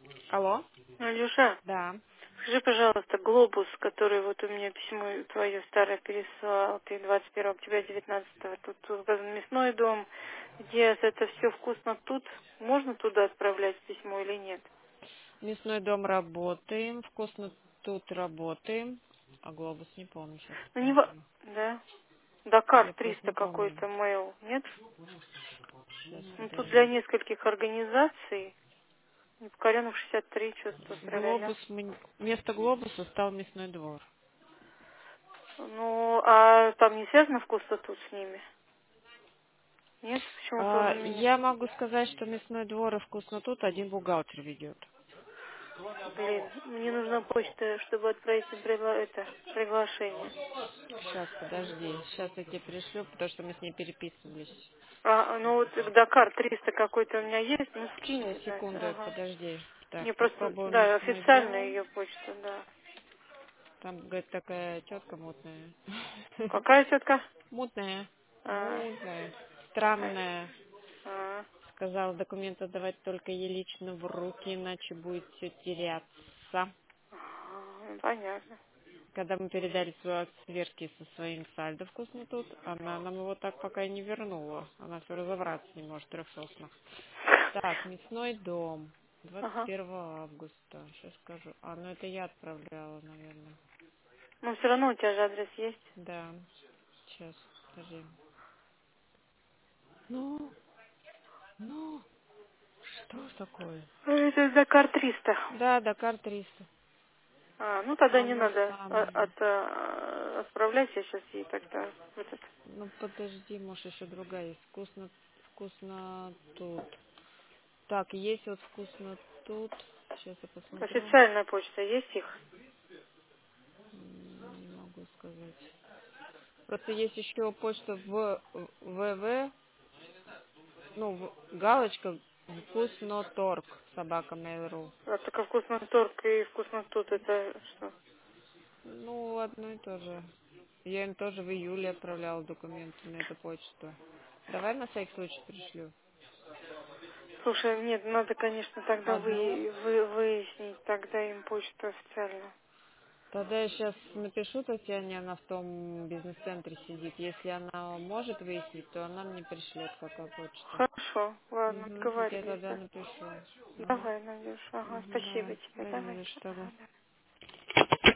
Алло? Алёша, Да. скажи, пожалуйста, глобус, который вот у меня письмо твое старое переслал, ты 21 октября 19-го, тут указан мясной дом, где это все вкусно тут, можно туда отправлять письмо или нет? Мясной дом работаем, вкусно тут работаем. А глобус не помню, сейчас Ну, не посмотрю. да? Дакар Я просто 300 не помню. какой-то mail, нет? Сейчас, Ну, тут для подожди. нескольких организаций, Покоренов 63, что-то тра-ля-ля. Глобус, вместо глобуса стал мясной двор. Ну, а там не связано вкусно тут с ними? Нет? Почему-то он у меня... Я могу сказать, что мясной двор и вкусно тут один бухгалтер ведет. Блин, мне нужна почта, чтобы отправить им приглашение. Сейчас, подожди. Сейчас я тебе пришлю, потому что мы с ней переписывались. Ну вот Дакар 300 какой-то у меня есть, ну Сейчас, скиньте, Настя, секунду, ага. подожди. Так, Мне просто, попробую да, мясной официальная дом. ее почта, да. Там, говорит, такая тетка мутная. Какая тетка? Мутная. А, Мутная. а, Странная. а, Сказала, документы давать только ей лично в руки, иначе будет все теряться. понятно. Когда мы передали свой акт сверки со своим сальдо вкусно тут, она нам его так пока и не вернула. Она все разобраться не может, трехсосно. Так, мясной дом. Ага. 21 августа. Сейчас скажу. Ну это я отправляла, наверное. Но все равно у тебя же адрес есть. Да. Сейчас, подожди. Ну, что такое? Это Дакар 300. Да, Дакар 300. Ну тогда не Оно надо самое. отправлять, я сейчас ей тогда в этот. Ну подожди, может еще другая есть. Вкусно, вкусно тут. Так, есть вот вкусно тут. Сейчас я посмотрю. Официальная почта есть их? Не могу сказать. Просто есть еще почта в ВВ, ну, галочка вкусно торг, собака Mail.ru. А только вкусно торг и вкусно тут, это что? Ну, одно и то же. Я им тоже в июле отправляла документы на эту почту. Давай на всякий случай пришлю. Слушай, нет, надо, конечно, тогда Одну. выяснить тогда им почту официальную. Тогда я сейчас напишу Татьяне, она в том бизнес-центре сидит. Если она может выяснить, то она мне пришлет какую почту. Хорошо, ладно, Я договорились, тогда да. напишу. Давай, Надюш, ага, спасибо Давай, тебе, да не давай, за что. ага, да.